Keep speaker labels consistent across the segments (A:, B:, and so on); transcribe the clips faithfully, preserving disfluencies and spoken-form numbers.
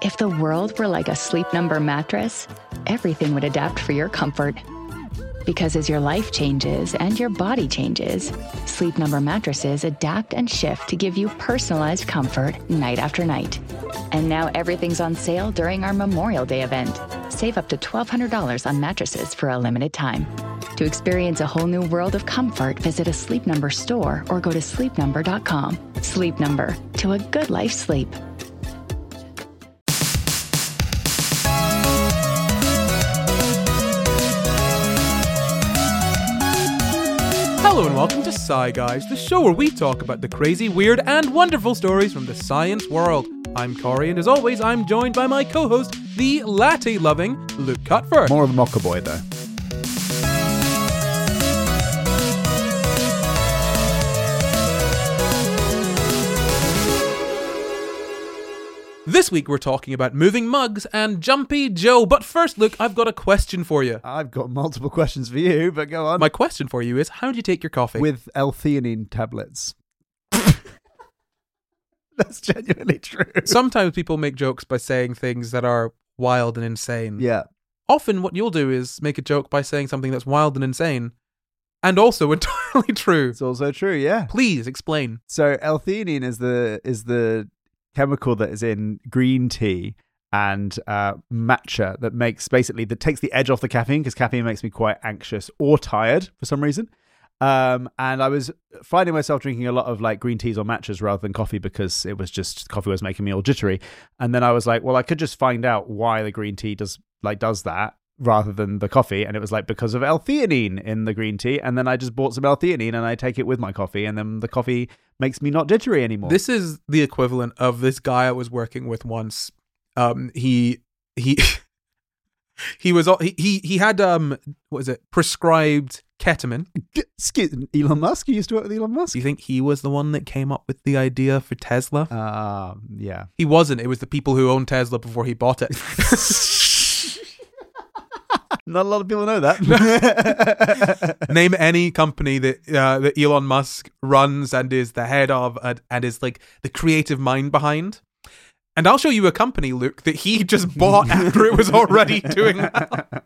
A: If the world were like a Sleep Number mattress, everything would adapt for your comfort. Because as your life changes and your body changes, Sleep Number mattresses adapt and shift to give you personalized comfort night after night. And now everything's on sale during our Memorial Day event. Save up to twelve hundred dollars on mattresses for a limited time. To experience a whole new world of comfort, visit a Sleep Number store or go to sleep number dot com. Sleep Number, to a good life sleep.
B: Hello and welcome to Sci Guys, the show where we talk about the crazy, weird, and wonderful stories from the science world. I'm Corey, and as always, I'm joined by my co-host, the latte-loving Luke Cutfer.
C: More of a mocha boy, though.
B: This week we're talking about moving mugs and Jumpy Joe. But first, Luke, I've got a question for you.
C: I've got multiple questions for you, but go on.
B: My question for you is, how do you take your coffee?
C: With L-theanine tablets. That's genuinely true.
B: Sometimes people make jokes by saying things that are wild and insane.
C: Yeah.
B: Often what you'll do is make a joke by saying something that's wild and insane, and also entirely true.
C: It's also true, yeah.
B: Please explain.
C: So L-theanine is the is the chemical that is in green tea and uh, matcha that makes basically that takes the edge off the caffeine, because caffeine makes me quite anxious or tired for some reason. Um, and I was finding myself drinking a lot of like green teas or matchas rather than coffee because it was just coffee was making me all jittery. And then I was like, well, I could just find out why the green tea does like does that rather than the coffee. And it was like because of L-theanine in the green tea. And then I just bought some L-theanine and I take it with my coffee, and then the coffee makes me not jittery anymore.
B: This is the equivalent of this guy I was working with once. Um, he he he was he he he had um what is it prescribed ketamine.
C: Excuse me, Elon Musk. You used to work with Elon Musk.
B: Do you think he was the one that came up with the idea for Tesla?
C: Uh, yeah.
B: He wasn't. It was the people who owned Tesla before he bought it.
C: Not a lot of people know that.
B: Name any company that uh, that Elon Musk runs and is the head of and, and is like the creative mind behind. And I'll show you a company, Luke, that he just bought after it was already doing well.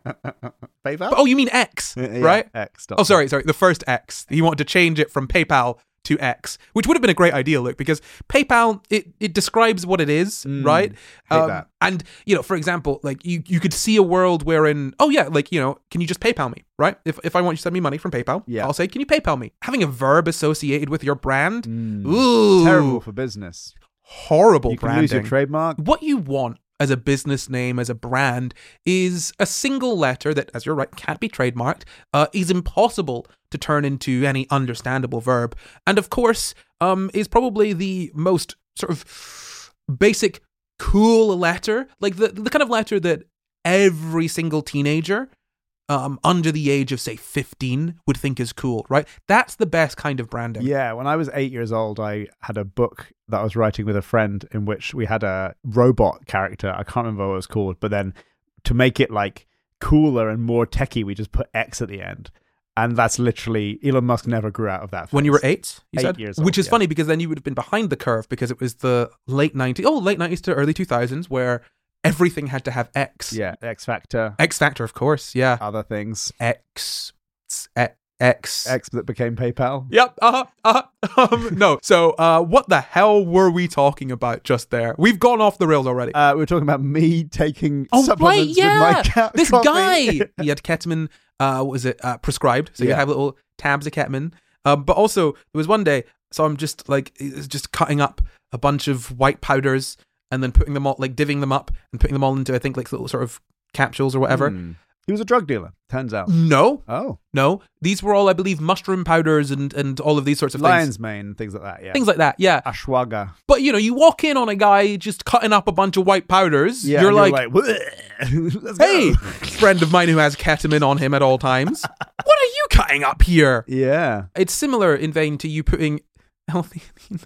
C: PayPal?
B: Oh, you mean X,
C: yeah,
B: right?
C: X.
B: Oh, sorry, sorry. The first X. He wanted to change it from PayPal to X, which would have been a great idea, Luke, because PayPal, it, it describes what it is,
C: mm,
B: right?
C: Hate
B: Um,
C: that.
B: and, you know, for example, like you, you could see a world wherein, oh yeah, like, you know, can you just PayPal me, right? If if I want you to send me money from PayPal,
C: yeah.
B: I'll say, can you PayPal me? Having a verb associated with your brand,
C: Mm,
B: ooh.
C: terrible for business.
B: Horrible
C: You can
B: branding.
C: lose your trademark.
B: What you want as a business name, as a brand, is a single letter that, as you're right, can't be trademarked, uh, is impossible to turn into any understandable verb, and of course, um, is probably the most sort of basic, cool letter, like the, the kind of letter that every single teenager um, under the age of, say, fifteen would think is cool, right? That's the best kind of branding.
C: Yeah, when I was eight years old, I had a book that I was writing with a friend in which we had a robot character. I can't remember what it was called, but then to make it like cooler and more techie, we just put X at the end. And that's literally, Elon Musk never grew out of that phase.
B: When you were eight, you
C: eight
B: said?
C: years old,
B: Which is
C: yeah.
B: funny because then you would have been behind the curve because it was the late nineties, oh, late nineties to early two thousands where everything had to have X.
C: Yeah, X Factor,
B: X Factor, of course, yeah.
C: other things.
B: X. X. X.
C: X that became PayPal.
B: Yep. Uh-huh. Uh-huh. Um, no. So, uh, what the hell were we talking about just there? We've gone off the rails already.
C: Uh, we were talking about me taking
B: oh, right,
C: supplements
B: yeah.
C: with my cat
B: This
C: coffee.
B: guy, he had ketamine, uh, what was it, uh, prescribed. So you
C: Yeah.
B: have little tabs of ketamine. Um, but also, there was one day, so I'm just like, just cutting up a bunch of white powders and then putting them all, like divvying them up and putting them all into, I think, like little sort of capsules or whatever.
C: Hmm. He was a drug dealer, turns out.
B: No.
C: Oh.
B: No. These were all, I believe, mushroom powders and, and all of these sorts of
C: Lion's
B: things.
C: mane, things like that, yeah.
B: Things like that, yeah.
C: Ashwagandha.
B: But, you know, you walk in on a guy just cutting up a bunch of white powders.
C: Yeah,
B: you're,
C: and
B: like,
C: you're like let's
B: hey,
C: go.
B: friend of mine who has ketamine on him at all times. What are you cutting up here?
C: Yeah.
B: It's similar in vein to you putting L-theanine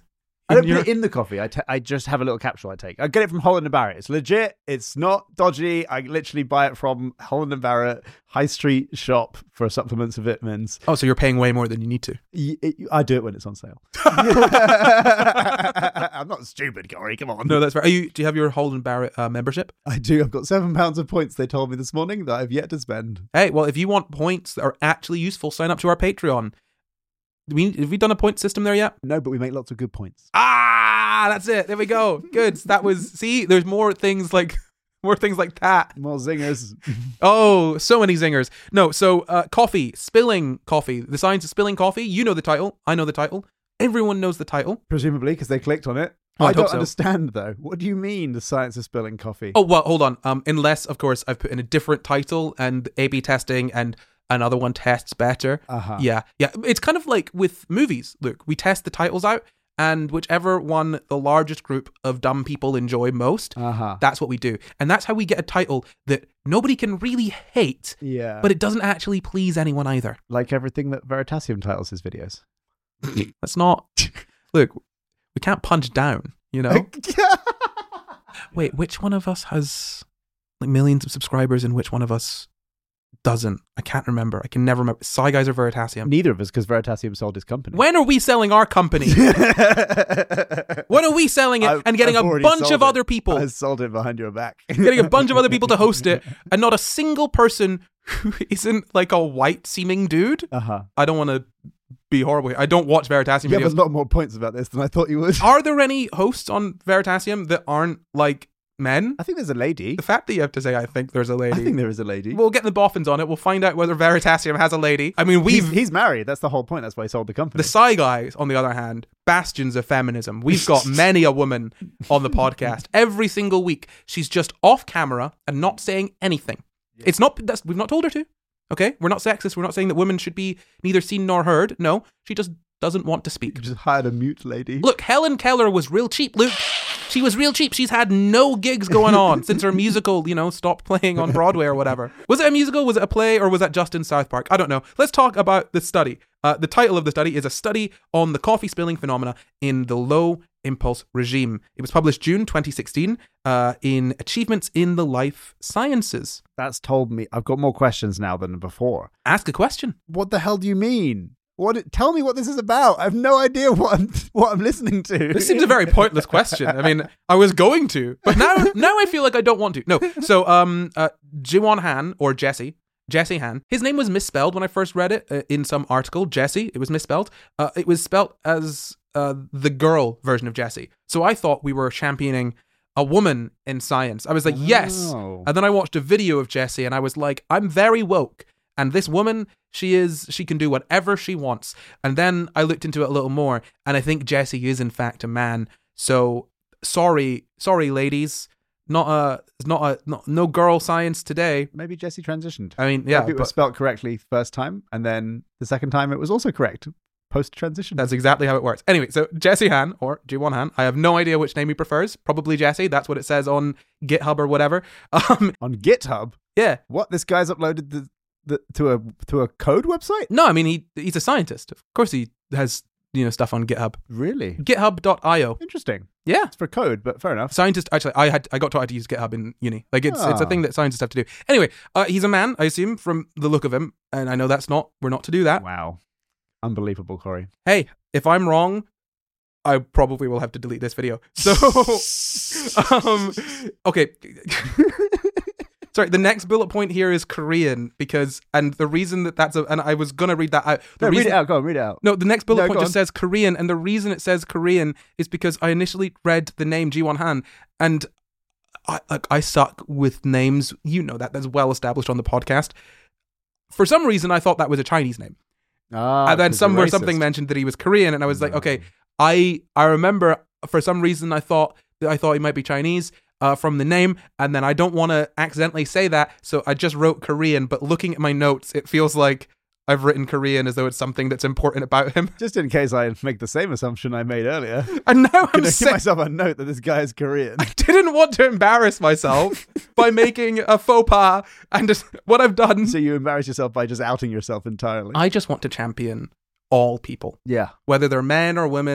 C: I don't
B: You're-
C: put it in the coffee. I, ta- I just have a little capsule I take. I get it from Holland and Barrett. It's legit. It's not dodgy. I literally buy it from Holland and Barrett high street shop for supplements and vitamins.
B: Oh, so you're paying way more than you need to.
C: Y- it- I do it when it's on sale. I'm not stupid, Corey. Come on.
B: No, that's fair. Are you, do you have your Holden Barrett uh, membership?
C: I do. I've got seven pounds of points they told me this morning that I've yet to spend.
B: Hey, well, if you want points that are actually useful, sign up to our Patreon. Do we, have we done a point system there yet?
C: No, but we make lots of good points.
B: Ah, that's it. There we go. Good. That was, see, there's more things like, more things like that.
C: More zingers.
B: Oh, so many zingers. No, so uh, coffee, spilling coffee, the science of spilling coffee. You know the title. I know the title. Everyone knows the title.
C: Presumably, because they clicked on it.
B: Oh, I
C: I don't
B: hope so.
C: understand, though. What do you mean, the science of spilling coffee?
B: Oh, well, hold on. Um, unless, of course, I've put in a different title and A B testing and another one tests better.
C: Uh-huh.
B: Yeah, yeah. It's kind of like with movies. Look, we test the titles out, and whichever one the largest group of dumb people enjoy most,
C: Uh-huh.
B: that's what we do. And that's how we get a title that nobody can really hate,
C: Yeah.
B: but it doesn't actually please anyone either.
C: like everything that Veritasium titles his videos.
B: That's not... Look, we can't punch down, you know? Wait, which one of us has like millions of subscribers and which one of us doesn't? I can't remember. I can never remember. Sci Guys or Veritasium?
C: Neither of us, because Veritasium sold his company.
B: When are we selling our company? When are we selling it
C: I've-
B: and getting
C: I've
B: a
C: already
B: bunch
C: sold
B: of
C: it.
B: other people?
C: I sold it behind your back.
B: Getting a bunch of other people to host it and not a single person who isn't like a white seeming dude?
C: Uh-huh.
B: I don't want to be horrible here. I don't watch Veritasium
C: You have
B: videos.
C: a lot more points about this than I thought you would.
B: Are there any hosts on Veritasium that aren't like men?
C: I think there's a lady.
B: The fact that you have to say, I think there's a
C: I
B: lady.
C: think there is a lady.
B: We'll get the boffins on it. We'll find out whether Veritasium has a lady. I mean, we've...
C: he's, he's married. That's the whole point. That's why he sold the company.
B: The Sci Guys, on the other hand, bastions of feminism. We've got many a woman on the podcast. Every single week, she's just off camera and not saying anything. Yeah. It's not... That's, we've not told her to. Okay? We're not sexist. We're not saying that women should be neither seen nor heard. No. She just doesn't want to speak.
C: You just hired a mute lady.
B: Look, Helen Keller was real cheap, Luke. She was real cheap. She's had no gigs going on since her musical, you know, stopped playing on Broadway or whatever. Was it a musical? Was it a play? Or was that just in South Park? I don't know. Let's talk about the study. Uh, the title of the study is A Study on the Coffee Spilling Phenomena in the Low Impulse Regime. It was published June twenty sixteen uh, in Achievements in the Life Sciences.
C: That's told me. I've got more questions now than before.
B: Ask a question.
C: What the hell do you mean? What? Tell me what this is about. I have no idea what I'm, what I'm listening to.
B: This seems a very pointless question. I mean, I was going to, but now now I feel like I don't want to. No. So, um, uh, Jiwon Han, or Jesse, Jesse Han, his name was misspelled when I first read it uh, in some article. Jesse, it was misspelled. Uh, it was spelled as uh, the girl version of Jesse. So I thought we were championing a woman in science. I was like, yes.
C: Oh.
B: And then I watched a video of Jesse and I was like, I'm very woke. And this woman, she is, she can do whatever she wants. And then I looked into it a little more, and I think Jesse is in fact a man. So sorry, sorry, ladies, not a, not a, not, no girl science today.
C: Maybe Jesse transitioned.
B: I mean, yeah,
C: Maybe it was
B: but
C: spelled correctly first time, and then the second time it was also correct post transition.
B: that's exactly how it works. Anyway, so Jesse Han, or Jiwon Han, I have no idea which name he prefers. Probably Jesse. That's what it says on GitHub or whatever. Um,
C: On GitHub.
B: yeah.
C: What? This guy's uploaded the, the to a to a code website?
B: No, I mean he he's a scientist. Of course, he has you know stuff on GitHub.
C: Really?
B: GitHub dot io.
C: Interesting.
B: Yeah.
C: It's for code, but fair enough.
B: Scientist, actually, I had I got taught how to use GitHub in uni. Like it's it's a
C: Ah.
B: thing that scientists have to do. Anyway, uh, he's a man, I assume, from the look of him, and I know that's not we're not to do that.
C: Wow. Unbelievable, Corey.
B: Hey, if I'm wrong, I probably will have to delete this video. So, um, okay. Sorry, the next bullet point here is Korean because, and the reason that that's a, and I was gonna read that out. The
C: No,
B: reason,
C: read it out. Go on, read it out.
B: No, the next bullet
C: No,
B: point
C: go
B: just
C: on.
B: says Korean, and the reason it says Korean is because I initially read the name Jiwon Han, and I like I suck with names. You know that that's well established on the podcast. For some reason, I thought that was a Chinese name,
C: Ah,
B: and then
C: 'cause
B: somewhere
C: you're
B: something
C: racist.
B: mentioned that he was Korean, and I was like,
C: No.
B: okay, I I remember for some reason I thought that I thought he might be Chinese. Uh, from the name, and then I don't want to accidentally say that, so I just wrote Korean, but looking at my notes, it feels like I've written Korean as though it's something that's important about him.
C: Just in case I make the same assumption I made earlier.
B: And now
C: I'm
B: I'm
C: going to give
B: sick.
C: myself a note that this guy is Korean.
B: I didn't want to embarrass myself by making a faux pas, and just what I've done.
C: So you embarrass yourself by just outing yourself entirely.
B: I just want to champion all people,
C: yeah.
B: whether they're men or women,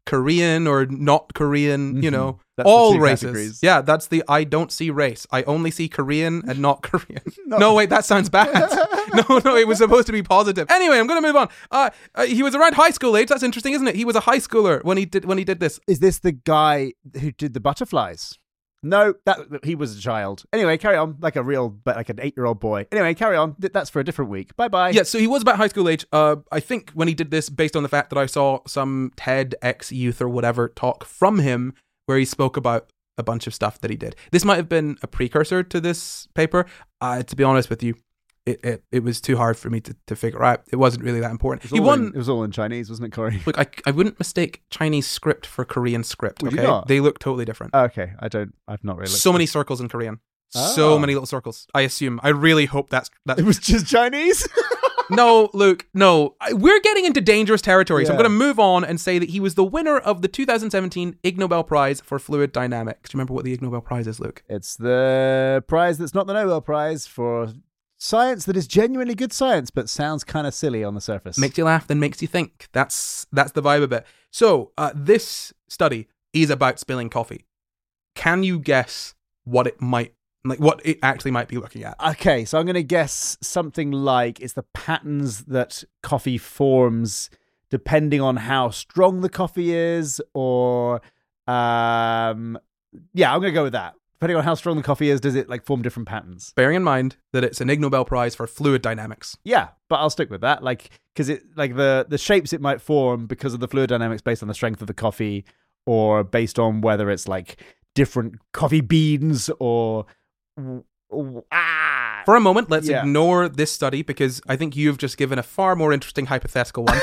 B: Korean or not Korean,
C: Mhm.
B: you know,
C: That's the
B: all
C: two
B: races.
C: categories.
B: Yeah, that's the I don't see race. I only see Korean and not Korean.
C: Not-
B: No, wait, that sounds bad. no, no, it was supposed to be positive. Anyway, I'm going to move on. Uh, uh, he was around high school age. That's interesting, isn't it? He was a high schooler when he did when he did this.
C: Is this the guy who did the butterflies? No, that he was a child. Anyway, carry on. Like a real, but like an eight-year-old boy. Anyway, carry on. Th- That's for a different week. Bye-bye.
B: Yeah, so he was about high school age. Uh, I think when he did this, based on the fact that I saw some TEDx Youth or whatever talk from him, where he spoke about a bunch of stuff that he did. This might have been a precursor to this paper. Uh, to be honest with you, it, it, it was too hard for me to, to figure out. It wasn't really that important.
C: It was
B: He
C: all
B: won.
C: in- it was all in Chinese, wasn't it, Corey?
B: Look, I, I wouldn't mistake Chinese script for Korean script.
C: Would you
B: Okay,
C: not?
B: they look totally different.
C: Okay, I don't. I've not really.
B: So many circles in Korean. So
C: Oh.
B: many little circles. I assume. I really hope that's that's
C: It was just Chinese.
B: No, Luke, no. I- We're getting into dangerous territory, so I'm
C: Yeah.
B: going to move on and say that he was the winner of the two thousand seventeen Ig Nobel Prize for Fluid Dynamics. Do you remember what the Ig Nobel Prize is, Luke?
C: It's the prize that's not the Nobel Prize for science that is genuinely good science, but sounds kind of silly on the surface.
B: Makes you laugh, then makes you think. That's that's the vibe of it. So, uh, this study is about spilling coffee. Can you guess what it might, like, what it actually might be looking at?
C: Okay, so I'm going to guess something like it's the patterns that coffee forms depending on how strong the coffee is, or um, yeah, I'm going to go with that. Depending on how strong the coffee is, does it like form different patterns?
B: Bearing in mind that it's an Ig Nobel Prize for Fluid Dynamics.
C: Yeah, but I'll stick with that. Like, because it like the the shapes it might form because of the fluid dynamics based on the strength of the coffee, or based on whether it's like different coffee beans or ah.
B: For a moment, let's
C: Yeah.
B: ignore this study because I think you've just given a far more interesting hypothetical one.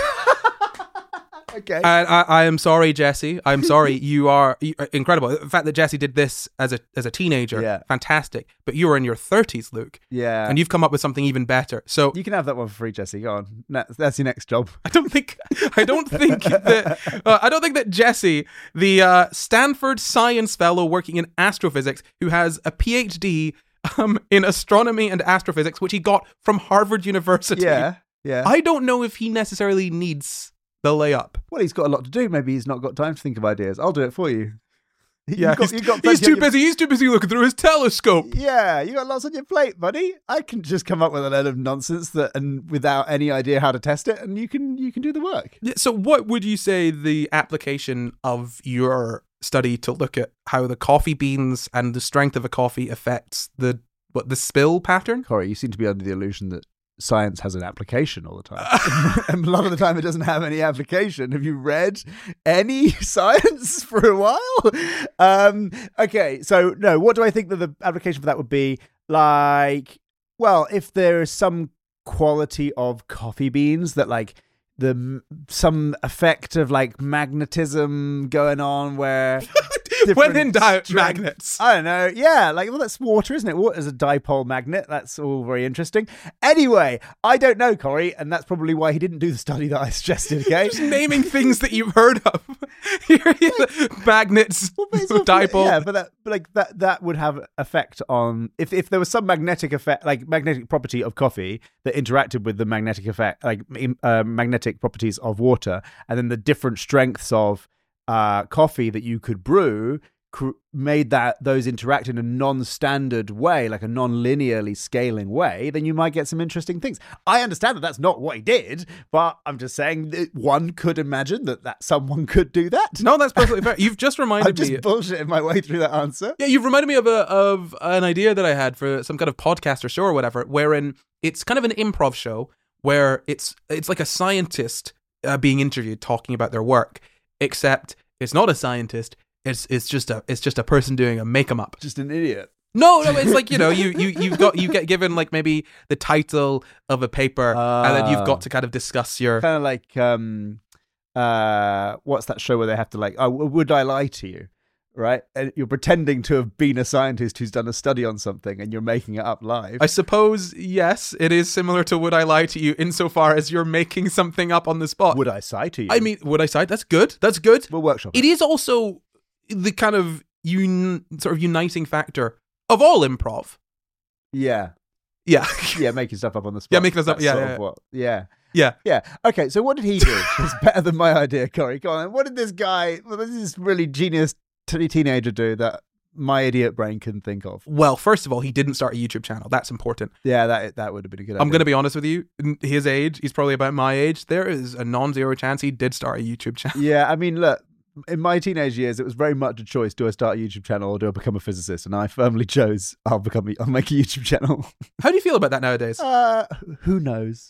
C: Okay.
B: And I, I am sorry, Jesse. I'm sorry. You are, you are incredible. The fact that Jesse did this as a as a teenager,
C: Yeah.
B: fantastic. But you are in your thirties, Luke,
C: yeah.
B: and you've come up with something even better. So
C: You can have that one for free, Jesse. Go on. No, that's your next job.
B: I don't think I don't think that uh, I don't think that Jesse, the uh, Stanford science fellow working in astrophysics, who has a PhD um, in astronomy and astrophysics, which he got from Harvard University.
C: Yeah. Yeah.
B: I don't know if he necessarily needs the layup.
C: Well, he's got a lot to do. Maybe he's not got time to think of ideas. I'll do it for you.
B: Yeah,
C: You've got-
B: he's,
C: you've got
B: he's
C: plenty
B: too
C: on your-
B: busy. He's too busy looking through his telescope.
C: Yeah, you got lots on your plate, buddy. I can just come up with a load of nonsense that, and without any idea how to test it, and you can you can do the work.
B: Yeah, so what would you say the application of your study to look at how the coffee beans and the strength of a coffee affects the what the spill pattern?
C: Corey, you seem to be under the illusion that science has an application all the time. And a lot of the time it doesn't have any application. Have you read any science for a while? Um, okay, so no, what do I think that the application for that would be? Like, well, if there is some quality of coffee beans that like the some effect of like magnetism going on where
B: When
C: different
B: in doubt,
C: strength-
B: magnets.
C: I don't know. Yeah, like, well, that's water, isn't it? Water is a dipole magnet. That's all very interesting. Anyway, I don't know, Corey, and that's probably why he didn't do the study that I suggested, okay?
B: Just naming things that you've heard of. Here, here, magnets,
C: Well, but it's all-
B: dipole.
C: Yeah, but that, but like that, that would have effect on if if there was some magnetic effect, like magnetic property of coffee that interacted with the magnetic effect, like uh, magnetic properties of water, and then the different strengths of uh, coffee that you could brew cr- made that those interact in a non-standard way, like a non-linearly scaling way, then you might get some interesting things. I understand that that's not what he did, but I'm just saying that one could imagine that, that someone could do that.
B: No, that's perfectly fair. You've just
C: I'm
B: reminded
C: just
B: me.
C: bullshitting my way through that answer.
B: Yeah, you've reminded me of a of an idea that I had for some kind of podcast or show or whatever, wherein it's kind of an improv show where it's it's like a scientist uh, being interviewed talking about their work, except it's not a scientist. It's it's just a it's just a person doing a make 'em up.
C: Just an idiot.
B: No, no, it's like, you know, you you you've got you get given like maybe the title of a paper, and then you've got to kind of discuss your.
C: Kind of like, um, uh, what's that show where they have to like, oh, would I lie to you? Right? And you're pretending to have been a scientist who's done a study on something and you're making it up live.
B: I suppose, yes, it is similar to Would I Lie to You insofar as you're making something up on the spot.
C: Would I sigh to you?
B: I mean, would I say that's good? That's good.
C: we'll workshop it.
B: It is also the kind of un- sort of uniting factor of all improv.
C: Yeah.
B: Yeah.
C: Yeah, making stuff up on the spot.
B: Yeah, making us up-
C: That's
B: yeah,
C: sort
B: yeah,
C: of what- yeah.
B: Yeah.
C: Yeah. Okay, so what did he do? It's better than my idea, Corey. Go on. What did this guy, what did this really genius t- teenager do that my idiot brain couldn't think of?
B: Well, first of all, he didn't start a YouTube channel. That's important.
C: Yeah, that that would have been a good idea.
B: I'm going to be honest with you. In his age, he's probably about my age. There is a non-zero chance he did start a YouTube channel.
C: Yeah, I mean, look, in my teenage years, it was very much a choice. Do I start a YouTube channel or do I become a physicist? And I firmly chose I'll become. A, I'll make a YouTube channel.
B: How do you feel about that nowadays?
C: Uh, who knows?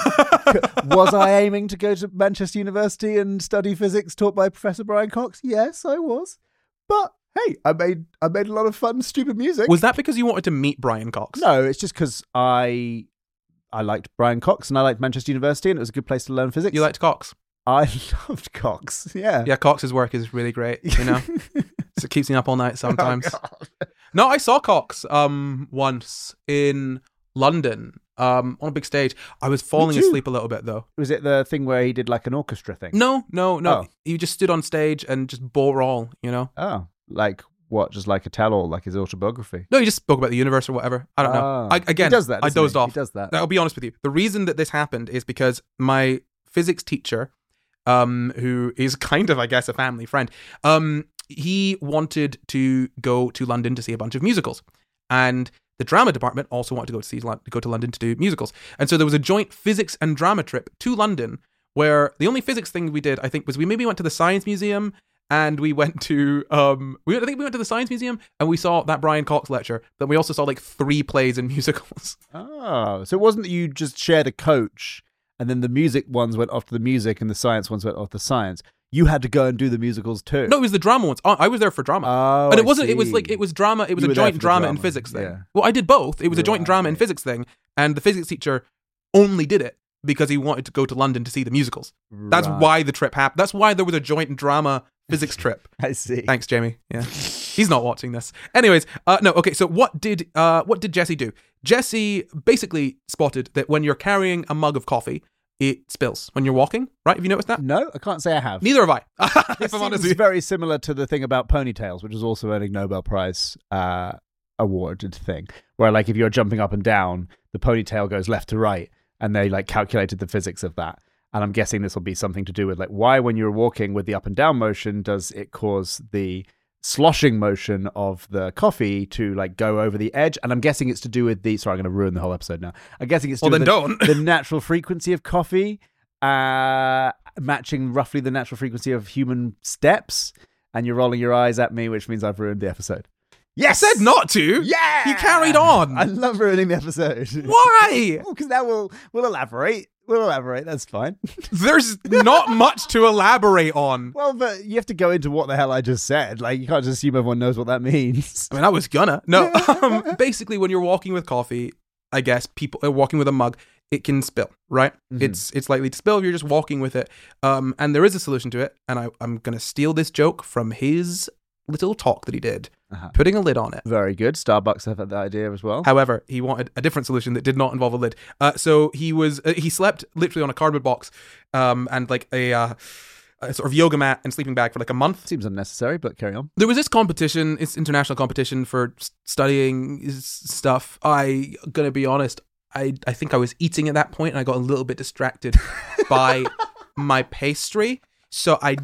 C: Was I aiming to go to Manchester University and study physics taught by Professor Brian Cox? Yes, I was. But hey, I made I made a lot of fun, stupid music.
B: Was that because you wanted to meet Brian Cox?
C: No, it's just because I I liked Brian Cox and I liked Manchester University and it was a good place to learn physics.
B: You liked Cox?
C: I loved Cox. Yeah.
B: Yeah, Cox's work is really great, you know. So it keeps me up all night sometimes.
C: Oh,
B: no, I saw Cox um once in London. Um, on a big stage. I was falling asleep a little bit though.
C: Was it the thing where he did like an orchestra thing?
B: No, no, no.
C: Oh.
B: He just stood on stage and just bore all, you know.
C: Oh, like what? Just like a tell-all, like his autobiography?
B: No, he just spoke about the universe or whatever. I don't know.
C: Oh.
B: I, again,
C: he does that,
B: I
C: doesn't
B: dozed
C: he?
B: off.
C: He does that.
B: I'll be honest with you. The reason that this happened is because my physics teacher, um, who is kind of, I guess, a family friend, um, he wanted to go to London to see a bunch of musicals, and the drama department also wanted to go to see go to London to do musicals. And so there was a joint physics and drama trip to London where the only physics thing we did, I think, was we maybe went to the Science Museum and we went to, um, we I think we went to the Science Museum and we saw that Brian Cox lecture. But we also saw like three plays and musicals.
C: Oh, so it wasn't that you just shared a coach and then the music ones went off to the music and the science ones went off to science. You had to go and do the musicals too.
B: No, it was the drama ones. I was there for drama.
C: Oh,
B: but it
C: I
B: wasn't, it was
C: see.
B: like, it was drama, it was
C: You
B: a
C: were there
B: joint
C: for the
B: drama,
C: drama,
B: and physics thing.
C: yeah.
B: Well, I did both. It was a joint
C: Right.
B: drama and physics thing. And the physics teacher only did it because he wanted to go to London to see the musicals. That's
C: Right.
B: why the trip happened. That's why there was a joint drama physics trip.
C: I see.
B: Thanks, Jamie. Yeah. He's not watching this. Anyways, uh, no, okay, so what did uh, what did Jesse do? Jesse basically spotted that when you're carrying a mug of coffee, it spills when you're walking, right? Have you noticed that?
C: No, I can't say I have.
B: Neither have I.
C: This
B: if I'm honest
C: seems
B: with you.
C: very similar to the thing about ponytails, which is also earning Nobel Prize uh, awarded thing, where like if you're jumping up and down, the ponytail goes left to right, and they like calculated the physics of that. And I'm guessing this will be something to do with like why when you're walking with the up and down motion does it cause the sloshing motion of the coffee to like go over the edge. And I'm guessing it's to do with the, sorry, I'm going to ruin the whole episode now. I'm guessing it's to
B: Well,
C: do
B: then
C: with
B: don't.
C: the, the natural frequency of coffee uh, matching roughly the natural frequency of human steps. And you're rolling your eyes at me, which means I've ruined the episode. Yes!
B: I said not to.
C: Yeah!
B: You carried on.
C: I love ruining the episode.
B: Why?
C: Because now we'll, we'll elaborate. We'll elaborate. That's fine.
B: There's not much to elaborate on.
C: Well, but you have to go into what the hell I just said. Like, you can't just assume everyone knows what that means.
B: I mean, I was gonna. No, um, basically, when you're walking with coffee, I guess people are walking with a mug, it can spill, right?
C: Mhm.
B: It's it's likely to spill if you're just walking with it. Um, and there is a solution to it. And I, I'm gonna steal this joke from his little talk that he did,
C: Uh-huh.
B: putting a lid on it.
C: Very good. Starbucks have had that idea as well.
B: However, he wanted a different solution that did not involve a lid. Uh, so he was uh, he slept literally on a cardboard box, um, and like a, uh, a sort of yoga mat and sleeping bag for like a month.
C: Seems unnecessary, but carry on.
B: There was this competition, it's international competition for s- studying s- stuff. I gonna be honest, I I think I was eating at that point, and I got a little bit distracted by my pastry. So I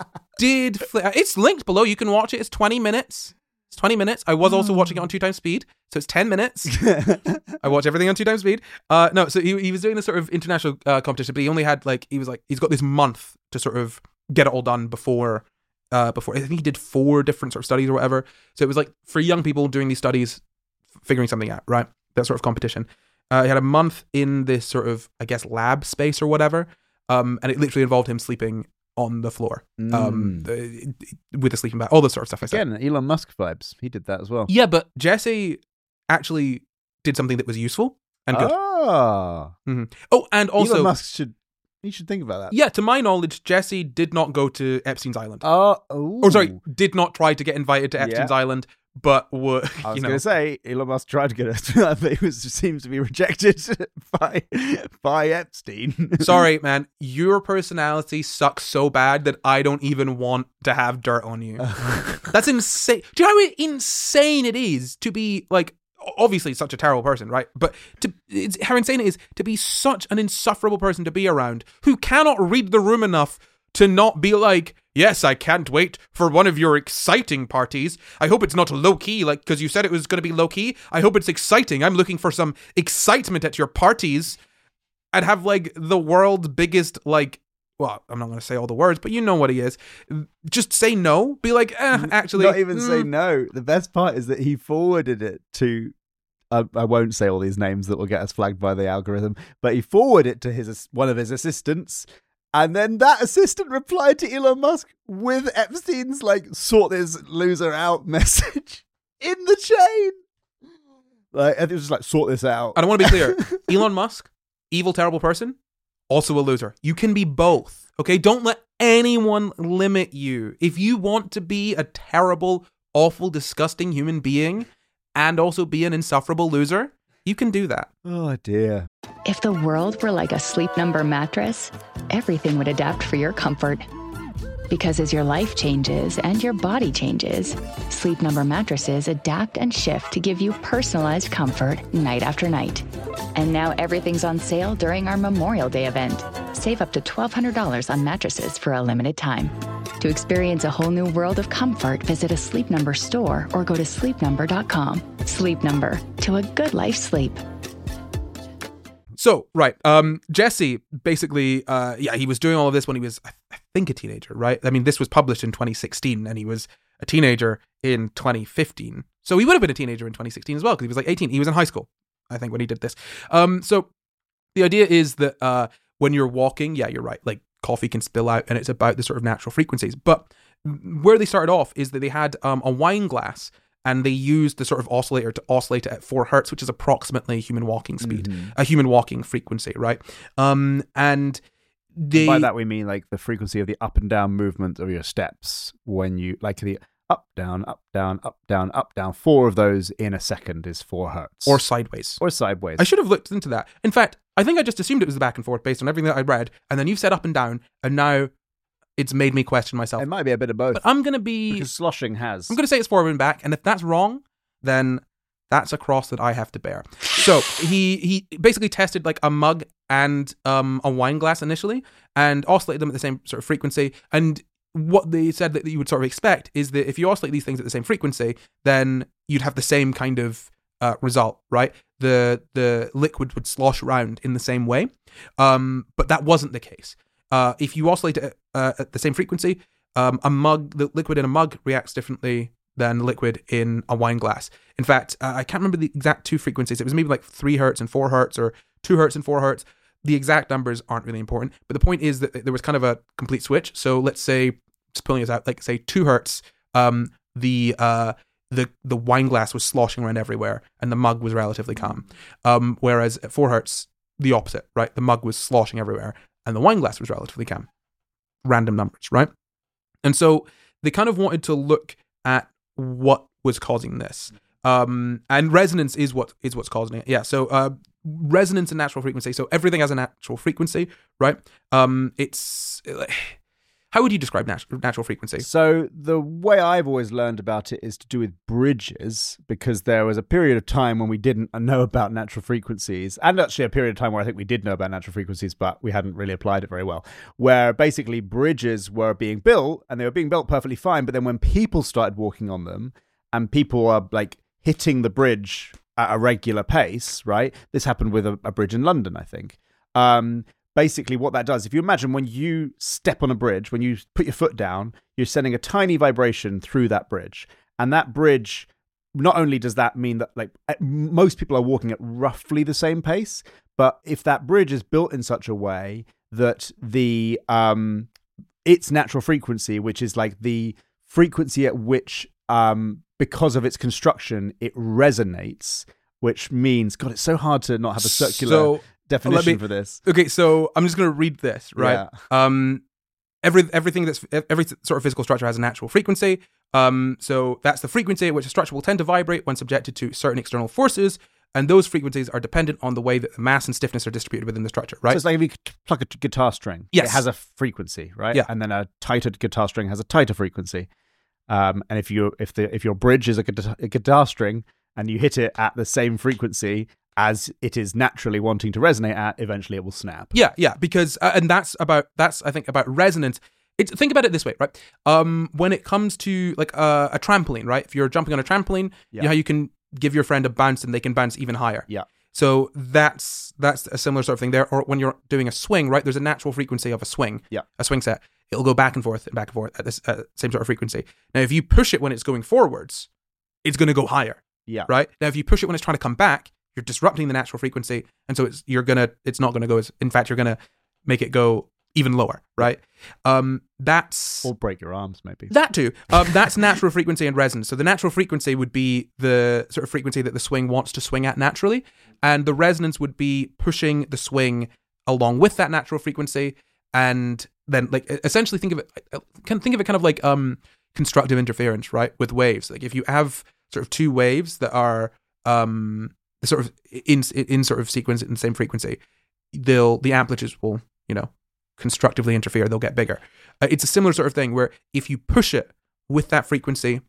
B: did. Fl- it's linked below. You can watch it. It's twenty minutes. It's twenty minutes. I was also watching it on two times speed, so it's ten minutes. I watch everything on two times speed. Uh, no, so he he was doing this sort of international uh, competition, but he only had like he was like he's got this month to sort of get it all done before. Uh, before I think he did four different sort of studies or whatever. So it was like for young people doing these studies, f- figuring something out, right? That sort of competition. Uh, he had a month in this sort of I guess lab space or whatever, um, and it literally involved him sleeping on the floor, um,
C: Mm.
B: the, with a sleeping bag, all this sort of stuff. I said.
C: Again, Elon Musk vibes. He did that as well.
B: Yeah, but Jesse actually did something that was useful and good.
C: Oh.
B: Oh, and also,
C: Elon Musk should, he should think about that.
B: yeah, to my knowledge, Jesse did not go to Epstein's Island.
C: Oh, ooh.
B: or sorry, did not try to get invited to Epstein's
C: Yeah.
B: Island, but were,
C: I was
B: you
C: going
B: know.
C: to say Elon Musk tried to get us, but he was seems to be rejected by by Epstein.
B: Sorry, man, your personality sucks so bad that I don't even want to have dirt on you. That's insane. Do you know how insane it is to be like obviously such a terrible person, right? But to, it's, how insane it is to be such an insufferable person to be around who cannot read the room enough to not be like, yes, I can't wait for one of your exciting parties. I hope it's not low-key, like, because you said it was going to be low-key. I hope it's exciting. I'm looking for some excitement at your parties. And have, like, the world's biggest, like, well, I'm not going to say all the words, but you know what he is. Just say no. Be like, eh, actually.
C: Not even
B: mm.
C: say no. The best part is that he forwarded it to, uh, I won't say all these names that will get us flagged by the algorithm, but he forwarded it to his one of his assistants. And then that assistant replied to Elon Musk with Epstein's, like, sort this loser out message in the chain. Like, it was just like, sort this out.
B: I don't want to be clear. Elon Musk, evil, terrible person, also a loser. You can be both, okay? Don't let anyone limit you. If you want to be a terrible, awful, disgusting human being and also be an insufferable loser, you can do that.
C: Oh, dear.
A: If the world were like a Sleep Number mattress, everything would adapt for your comfort. Because as your life changes and your body changes, Sleep Number mattresses adapt and shift to give you personalized comfort night after night. And now everything's on sale during our Memorial Day event. Save up to twelve hundred dollars on mattresses for a limited time. To experience a whole new world of comfort, visit a Sleep Number store or go to sleep number dot com. Sleep Number, to a good night's sleep.
B: So, right, um, Jesse, basically, uh, yeah, he was doing all of this when he was, I think, a teenager, right? I mean, this was published in twenty sixteen, and he was a teenager in twenty fifteen. So he would have been a teenager in twenty sixteen as well, because he was like eighteen. He was in high school, I think, when he did this. Um, so the idea is that uh, when you're walking, yeah, you're right, like, coffee can spill out, and it's about the sort of natural frequencies. But where they started off is that they had um, a wine glass, and they used the sort of oscillator to oscillate it at four hertz, which is approximately human walking speed, mm-hmm. a human walking frequency, right? Um, and they...
C: By that we mean like the frequency of the up and down movement of your steps when you, like the up, down, up, down, up, down, up, down. Four of those in a second is four hertz.
B: Or sideways.
C: Or sideways.
B: I should have looked into that. In fact, I think I just assumed it was the back and forth based on everything that I read, and then you've said up and down, and now it's made me question myself.
C: It might be a bit of both.
B: But I'm going to be...
C: Because sloshing has.
B: I'm going to say it's forward and back, and if that's wrong, then that's a cross that I have to bear. So he he basically tested like a mug and um, a wine glass initially, and oscillated them at the same sort of frequency. And what they said that you would sort of expect is that if you oscillate these things at the same frequency, then you'd have the same kind of uh, result, right? The the liquid would slosh around in the same way, um, but that wasn't the case. Uh, if you oscillate it uh, at the same frequency, um, a mug, the liquid in a mug reacts differently than the liquid in a wine glass. In fact, uh, I can't remember the exact two frequencies. It was maybe like three hertz and four hertz, or two hertz and four hertz. The exact numbers aren't really important, but the point is that there was kind of a complete switch. So let's say, just pulling this out, like say two hertz, um, the uh, the the wine glass was sloshing around everywhere, and the mug was relatively calm. Um, whereas at four hertz, the opposite, right? The mug was sloshing everywhere, and the wine glass was relatively calm. Random numbers, right? And so they kind of wanted to look at what was causing this. Um, and resonance is what is what's causing it. Yeah. So uh, resonance and natural frequency. So everything has a natural frequency, right? Um, it's how would you describe nat- natural frequency?
C: So the way I've always learned about it is to do with bridges, because there was a period of time when we didn't know about natural frequencies, and actually a period of time where I think we did know about natural frequencies, but we hadn't really applied it very well, where basically bridges were being built, and they were being built perfectly fine, but then when people started walking on them, and people are like hitting the bridge at a regular pace, right? This happened with a, a bridge in London, I think. Um, Basically, what that does, if you imagine when you step on a bridge, when you put your foot down, you're sending a tiny vibration through that bridge. And that bridge, not only does that mean that like most people are walking at roughly the same pace, but if that bridge is built in such a way that the um, its natural frequency, which is like the frequency at which, um, because of its construction, it resonates, which means, God, it's so hard to not have a circular... So- definition me, for this.
B: Okay, so I'm just going to read this, right? Yeah. Um, every everything that's every sort of physical structure has a natural frequency. Um, so that's the frequency at which a structure will tend to vibrate when subjected to certain external forces, and those frequencies are dependent on the way that the mass and stiffness are distributed within the structure, right?
C: So it's like if you pluck a guitar string,
B: yes.
C: It has a frequency, right?
B: Yeah.
C: And then a tighter guitar string has a tighter frequency. Um, and if you if the if your bridge is a guitar, a guitar string, and you hit it at the same frequency as it is naturally wanting to resonate at, eventually it will snap.
B: Yeah, yeah, because uh, and that's about that's I think about resonance. It's, think about it this way, right? Um, when it comes to like uh, a trampoline, right? If you're jumping on a trampoline,
C: Yeah.
B: you know how you can give your friend a bounce and they can bounce even higher.
C: Yeah.
B: So that's that's a similar sort of thing there. Or when you're doing a swing, right? There's a natural frequency of a swing.
C: Yeah.
B: A swing set. It'll go back and forth and back and forth at this uh, same sort of frequency. Now, if you push it when it's going forwards, it's going to go higher.
C: Yeah.
B: Right. Now, if you push it when it's trying to come back, you're disrupting the natural frequency, and so it's you're gonna it's not gonna go as. In fact, you're gonna make it go even lower. Right. Um. That's
C: Or break your arms, maybe.
B: that too. Um. That's natural frequency and resonance. So the natural frequency would be the sort of frequency that the swing wants to swing at naturally, and the resonance would be pushing the swing along with that natural frequency, and then like essentially think of it. Can think of it kind of like um constructive interference, right? With waves. Like if you have sort of two waves that are um sort of in in sort of sequence in the same frequency, they'll the amplitudes will, you know, constructively interfere. They'll get bigger. Uh, it's a similar sort of thing where if you push it with that frequency,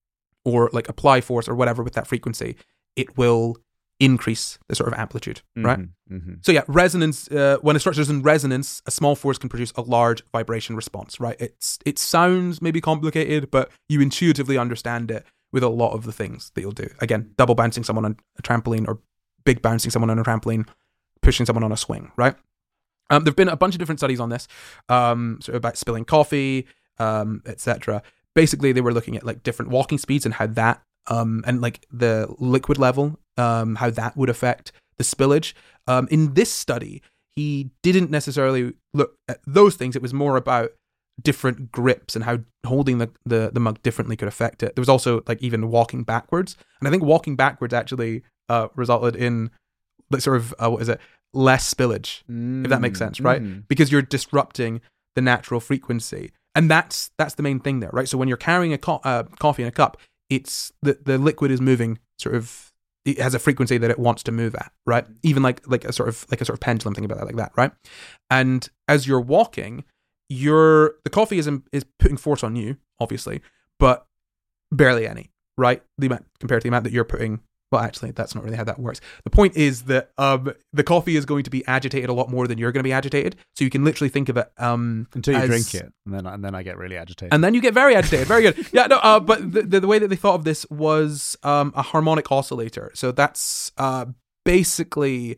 B: or like apply force or whatever with that frequency, it will increase the sort of amplitude, right?
C: Mm-hmm, mm-hmm.
B: So yeah, resonance. Uh, when a structure is in resonance, a small force can produce a large vibration response, right? It's it sounds maybe complicated, but you intuitively understand it with a lot of the things that you'll do. Again, double bouncing someone on a trampoline, or big bouncing someone on a trampoline, pushing someone on a swing, right? Um, there've been a bunch of different studies on this, um, sort of about spilling coffee, um, et cetera. Basically, they were looking at like different walking speeds and how that, um, and like the liquid level, um, how that would affect the spillage. Um, in this study, he didn't necessarily look at those things. It was more about different grips and how holding the, the, the mug differently could affect it. There was also like even walking backwards. And I think walking backwards actually uh, resulted in like sort of, uh, what is it, less spillage,
C: Mm,
B: if that makes sense, right?
C: mm.
B: Because you're disrupting the natural frequency. And that's that's the main thing there, right? So when you're carrying a co- uh, coffee in a cup, it's the, the liquid is moving sort of, it has a frequency that it wants to move at, right? Even like like a sort of like a sort of pendulum, think about that like that, right? And as you're walking, you're the coffee is is putting force on you, obviously, but barely any, right? The amount compared to the amount that you're putting. Well, actually, that's not really how that works. The point is that um, the coffee is going to be agitated a lot more than you're going to be agitated. So you can literally think of it um,
C: Until you
B: as,
C: drink it, and then and then I get really agitated.
B: and then you get very agitated. Very good. Yeah, no. Uh, but the, the the way that they thought of this was um, a harmonic oscillator. So that's uh, basically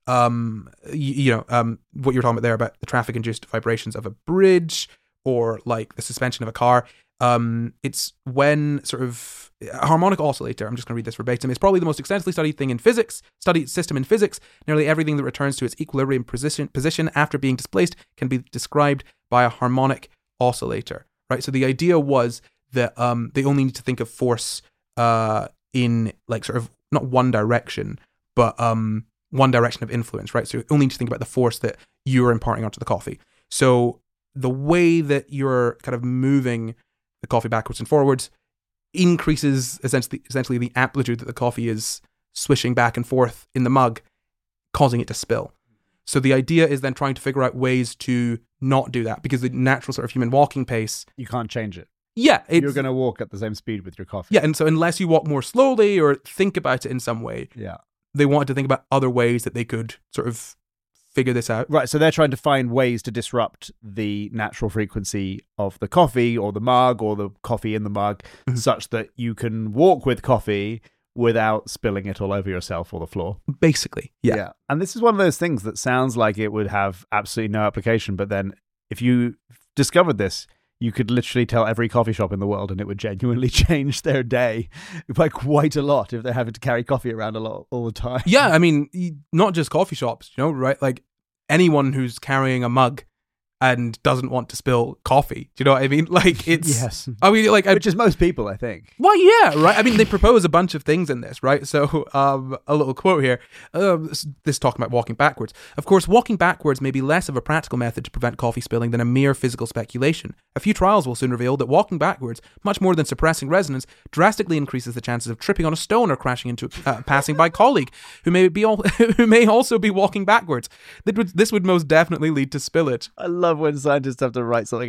B: um, you, you know um, what you're talking about there about the traffic-induced vibrations of a bridge or like the suspension of a car. Um, it's when sort of a harmonic oscillator, I'm just going to read this verbatim, it's probably the most extensively studied thing in physics, studied system in physics. Nearly everything that returns to its equilibrium position, position after being displaced can be described by a harmonic oscillator, right? So the idea was that um, they only need to think of force uh, in like sort of not one direction, but um, one direction of influence, right? So you only need to think about the force that you're imparting onto the coffee. So the way that you're kind of moving the coffee backwards and forwards increases essentially essentially the amplitude that the coffee is swishing back and forth in the mug, causing it to spill. So the idea is then trying to figure out ways to not do that, because the natural sort of human walking pace,
C: you can't change it.
B: yeah, it's,
C: You're going to walk at the same speed with your coffee.
B: yeah, and so unless you walk more slowly or think about it in some way,
C: Yeah.
B: they wanted to think about other ways that they could sort of figure this out.
C: Right, so they're trying to find ways to disrupt the natural frequency of the coffee or the mug or the coffee in the mug
B: Mhm.
C: such that you can walk with coffee without spilling it all over yourself or the floor.
B: Basically, yeah.
C: And this is one of those things that sounds like it would have absolutely no application, but then if you discovered this, you could literally tell every coffee shop in the world and it would genuinely change their day by quite a lot if they're having to carry coffee around a lot all the time.
B: Yeah, I mean, y- not just coffee shops, you know, right? Like anyone who's carrying a mug and doesn't want to spill coffee. Do you know what I mean? Like it's,
C: Yes.
B: I mean, like, I,
C: Which is most people, I think.
B: well, yeah, right. I mean, they propose a bunch of things in this, right? So, um, a little quote here. Um, this, this talking about walking backwards. Of course, walking backwards may be less of a practical method to prevent coffee spilling than a mere physical speculation. A few trials will soon reveal that walking backwards, much more than suppressing resonance, drastically increases the chances of tripping on a stone or crashing into a uh, passing by colleague who may be all, who may also be walking backwards. That would, this would most definitely lead to spillage.
C: I love when scientists have to write something out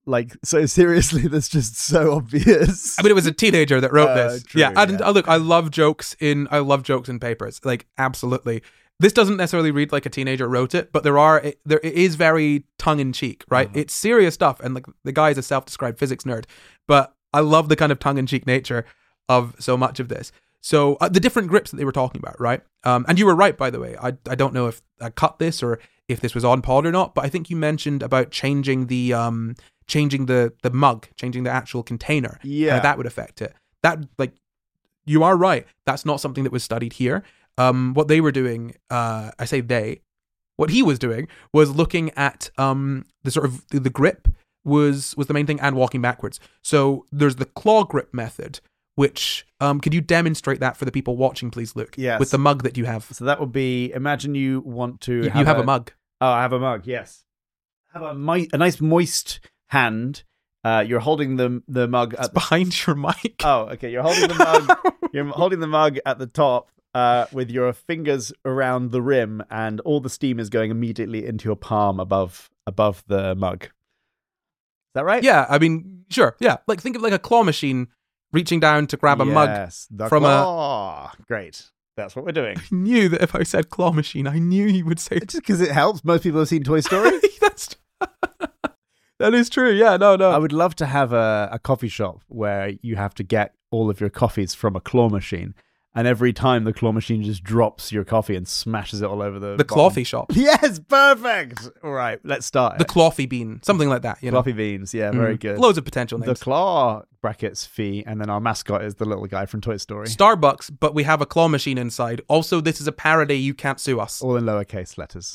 C: like so seriously that's just so obvious.
B: I mean, it was a teenager that wrote
C: Uh,
B: this.
C: true,
B: yeah, and
C: yeah.
B: uh, look, I love jokes in I love jokes in papers. Like, absolutely. This doesn't necessarily read like a teenager wrote it, but there are it, there it is very tongue in cheek, right?
C: Uh-huh.
B: It's serious stuff, and like the guy is a self-described physics nerd, but I love the kind of tongue in cheek nature of so much of this. So uh, the different grips that they were talking about, right? Um, and you were right, by the way. I I don't know if I cut this or if this was on pod or not, but I think you mentioned about changing the um changing the the mug, changing the actual container.
C: Yeah.
B: How that would affect it. That, like, you are right. That's not something that was studied here. Um, what they were doing, uh, I say they, what he was doing was looking at um the sort of the, the grip was was the main thing, and walking backwards. So there's the claw grip method, which um could you demonstrate that for the people watching, please, Luke?
C: Yes.
B: With the mug that you have.
C: So that would be, imagine you want to
B: You,
C: have,
B: you have a, mug.
C: Oh, I have a mug, yes. Have a, mi- a nice moist hand. Uh, you're holding the the mug
B: It's
C: at the...
B: behind your mic.
C: Oh, okay. You're holding the mug. You're holding the mug at the top uh, with your fingers around the rim, and all the steam is going immediately into your palm above above the mug. Is that right?
B: Yeah, I mean, sure. Yeah, like think of like a claw machine reaching down to grab a mug.
C: Yes, the
B: from a-
C: claw. Great. That's what we're doing.
B: I knew that if I said claw machine, I knew you would say
C: Just because it helps. Most people have seen Toy Story.
B: That's that is true. Yeah, no, no.
C: I would love to have a, a coffee shop where you have to get all of your coffees from a claw machine, and every time the claw machine just drops your coffee and smashes it all over the
B: the
C: bottom.
B: clothy shop,
C: Yes, perfect. All right, let's start.
B: the clothy bean, something like that. You know,
C: Fluffy beans, yeah, very
B: Mm.
C: good.
B: Loads of potential
C: The
B: names.
C: claw brackets fee, and then our mascot is the little guy from Toy Story.
B: Starbucks, but we have a claw machine inside. Also, this is a parody. You can't sue us.
C: All in lowercase letters.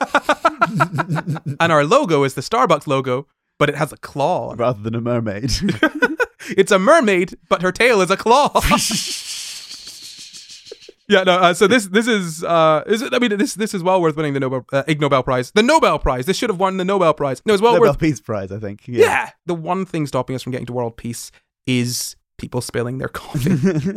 B: And our logo is the Starbucks logo, but it has a claw on it.
C: Rather than a mermaid.
B: It's a mermaid, but her tail is a claw. Yeah, no. Uh, so this this is uh is it? I mean, this this is well worth winning the Nobel uh, Ig Nobel Prize. The Nobel Prize. This should have won the Nobel Prize. No, it's well
C: Nobel
B: worth.
C: Peace Prize, I think.
B: Yeah.
C: Yeah.
B: The one thing stopping us from getting to world peace is people spilling their coffee.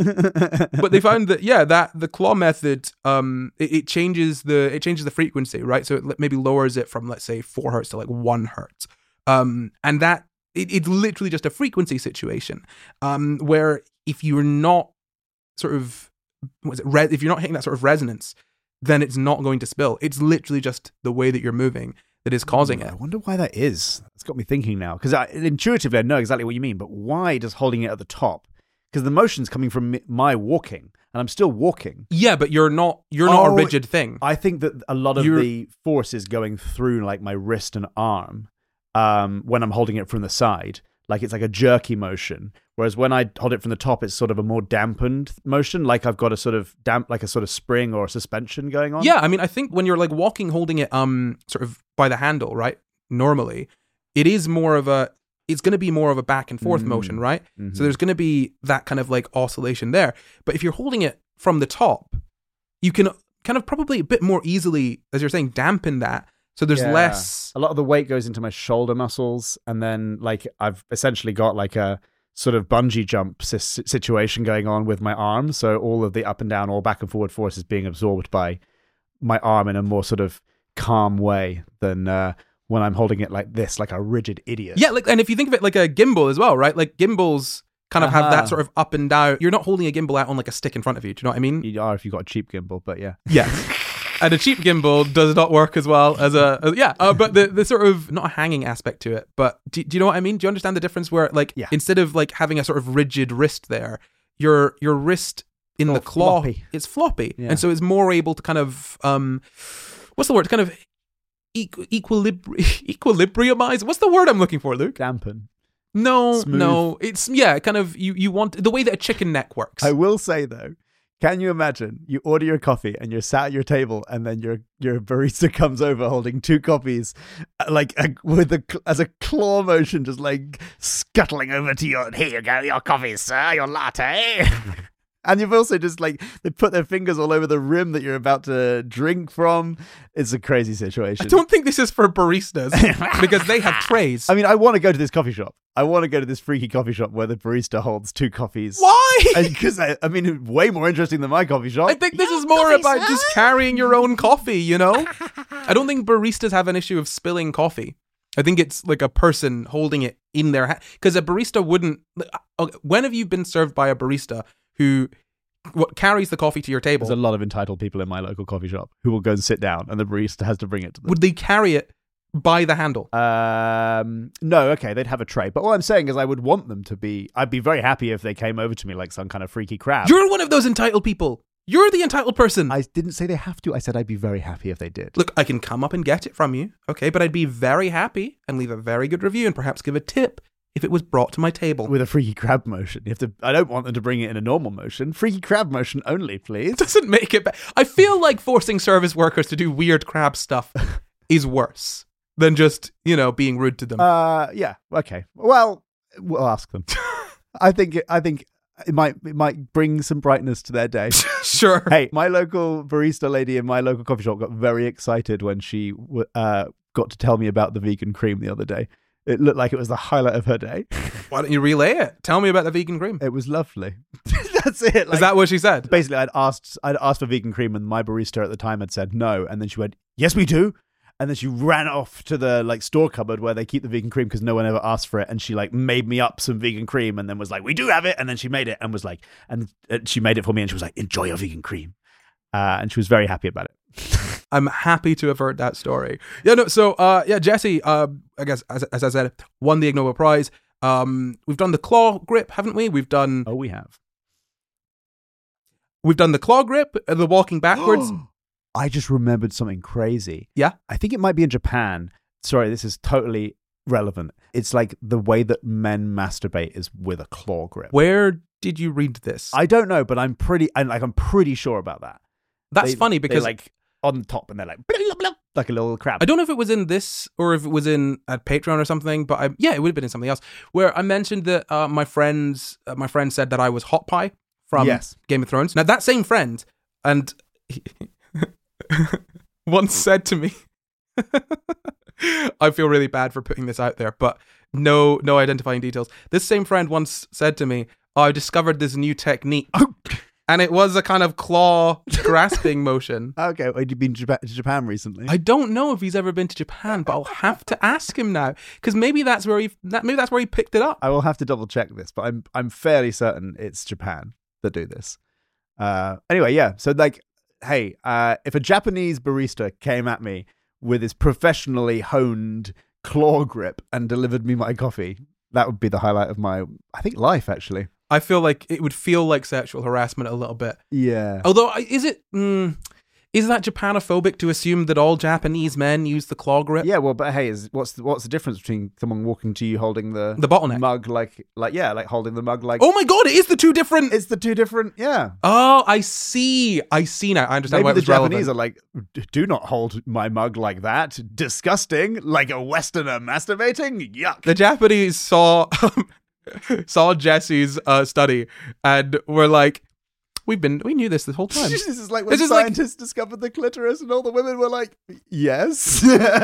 B: But they found that yeah, that the claw method um it, it changes the it changes the frequency, right? So it l- maybe lowers it from, let's say, four hertz to like one hertz. Um, and that it, it's literally just a frequency situation. Um, where if you're not sort of was it re- if you're not hitting that sort of resonance, then it's not going to spill. It's literally just the way that you're moving that is causing
C: I
B: it.
C: wonder why that is. It's got me thinking now. Because intuitively I know exactly what you mean, but why does holding it at the top? Because the motion's coming from mi- my walking, and I'm still walking.
B: Yeah, but you're not you're not
C: Oh,
B: a rigid thing.
C: I think that a lot of
B: You're-
C: the force is going through like my wrist and arm um, when I'm holding it from the side. Like it's like a jerky motion. Whereas when I hold it from the top, it's sort of a more dampened motion. Like I've got a sort of damp, like a sort of spring or a suspension going on.
B: Yeah, I mean, I think when you're like walking, holding it um sort of by the handle, right? Normally, it is more of a it's going to be more of a back and forth
C: Mm.
B: motion, right?
C: Mhm.
B: So there's going to be that kind of like oscillation there. But if you're holding it from the top, you can kind of probably a bit more easily, as you're saying, dampen that. So there's
C: Yeah.
B: less.
C: A lot of the weight goes into my shoulder muscles, and then like I've essentially got like a sort of bungee jump si- situation going on with my arm. So all of the up and down or back and forward force is being absorbed by my arm in a more sort of calm way than uh, when I'm holding it like this, like a rigid idiot.
B: Yeah, like, and if you think of it like a gimbal as well, right? Like gimbals kind of have
C: Uh-huh.
B: that sort of up and down. You're not holding a gimbal out on like a stick in front of you. Do you know what I mean?
C: You are if you've got a cheap gimbal, but yeah.
B: Yeah. And a cheap gimbal does not work as well as a, as, yeah. Uh, but the, the sort of, not a hanging aspect to it, but do, do you know what I mean? Do you understand the difference where like,
C: Yeah.
B: instead of like having a sort of rigid wrist there, your, your wrist in
C: Oh,
B: the claw,
C: floppy.
B: it's floppy.
C: Yeah.
B: And so it's more able to kind of, um, what's the word? Kind of equ- equilibri- equilibriumize. What's the word I'm looking for, Luke?
C: Dampen.
B: No,
C: Smooth.
B: no. It's, yeah, kind of, you, you want, the way that a chicken neck works.
C: I will say though, can you imagine you order your coffee and you're sat at your table and then your your barista comes over holding two coffees, uh, like uh, with a cl- as a claw motion, just like scuttling over to your here you go your coffee sir, your latte. And you've also just like they put their fingers all over the rim that you're about to drink from. It's a crazy situation.
B: I don't think this is for baristas because they have trays.
C: I mean, I want to go to this coffee shop. I want to go to this freaky coffee shop where the barista holds two coffees.
B: Why?
C: Because I, I mean, way more interesting than my coffee shop.
B: I think this is more about just carrying your own coffee, you know? I don't think baristas have an issue of spilling coffee. I think it's like a person holding it in their hand. Because a barista wouldn't... Okay, when have you been served by a barista who what, carries the coffee to your table?
C: There's a lot of entitled people in my local coffee shop who will go and sit down and the barista has to bring it to them.
B: Would they carry it by the handle?
C: Um, no, okay, they'd have a tray. But what I'm saying is I would want them to be... I'd be very happy if they came over to me like some kind of freaky crab.
B: You're one of those entitled people. You're the entitled person.
C: I didn't say they have to. I said I'd be very happy if they did.
B: Look, I can come up and get it from you, okay? But I'd be very happy and leave a very good review and perhaps give a tip if it was brought to my table.
C: With a freaky crab motion. You have to. I don't want them to bring it in a normal motion. Freaky crab motion only, please.
B: Doesn't make it better. I feel like forcing service workers to do weird crab stuff is worse than just, you know, being rude to them.
C: Uh, yeah, okay. Well, we'll ask them. I think. It, I think. It might it might bring some brightness to their day.
B: Sure.
C: Hey, my local barista lady in my local coffee shop got very excited when she uh, got to tell me about the vegan cream the other day. It looked like it was the highlight of her day.
B: Why don't you relay it? Tell me about the vegan cream.
C: It was lovely. That's it. Like,
B: is that what she said?
C: Basically, I'd asked I'd asked for vegan cream, and my barista at the time had said no, and then she went, "Yes, we do." And then she ran off to the like store cupboard where they keep the vegan cream because no one ever asked for it. And she like made me up some vegan cream and then was like, "We do have it." And then she made it and was like, and she made it for me and she was like, "Enjoy your vegan cream." Uh, and she was very happy about it.
B: I'm happy to have heard that story. Yeah, no. So, uh, yeah, Jesse, uh, I guess as, as I said, won the Ig Nobel Prize. Um, we've done the claw grip, haven't we? We've done.
C: Oh, we have.
B: We've done the claw grip, uh, the walking backwards.
C: I just remembered something crazy.
B: Yeah?
C: I think it might be in Japan. Sorry, this is totally relevant. It's like the way that men masturbate is with a claw grip.
B: Where did you read this?
C: I don't know, but I'm pretty I'm like I'm pretty sure about that.
B: That's
C: they,
B: funny because
C: they're like on the top and they're like blah, blah, blah, like a little crab.
B: I don't know if it was in this or if it was in at Patreon or something, but I, yeah, it would have been in something else where I mentioned that uh, my friends uh, my friend said that I was Hot Pie from
C: yes.
B: Game of Thrones. Now that same friend and once said to me, I feel really bad for putting this out there, but no, no identifying details. This same friend once said to me, oh, I discovered this new technique, and it was a kind of claw grasping motion.
C: Okay, well, you've been to Japan, to Japan recently?
B: I don't know if he's ever been to Japan, but I'll have to ask him now because maybe that's where he, that, maybe that's where he picked it up.
C: I will have to double check this, but I'm I'm fairly certain it's Japan that do this. Uh, anyway, yeah. So like. Hey, uh, if a Japanese barista came at me with his professionally honed claw grip and delivered me my coffee, that would be the highlight of my, I think, life, actually.
B: I feel like it would feel like sexual harassment a little bit.
C: Yeah.
B: Although, is it... Mm, is that Japanophobic to assume that all Japanese men use the claw grip?
C: Yeah, well, but hey, is, what's the, what's the difference between someone walking to you holding the
B: the bottleneck
C: mug like like yeah, like holding the mug like?
B: Oh my god, it is the two different.
C: It's the two different. Yeah.
B: Oh, I see. I see now. I understand
C: Maybe
B: why it
C: the
B: was
C: Japanese
B: relevant.
C: are like, do not hold my mug like that. Disgusting, like a Westerner masturbating. Yuck.
B: The Japanese saw saw Jesse's uh, study and were like, We've been, we knew this the whole time.
C: This is like when
B: this
C: scientists
B: like...
C: discovered the clitoris and all the women were like, yes.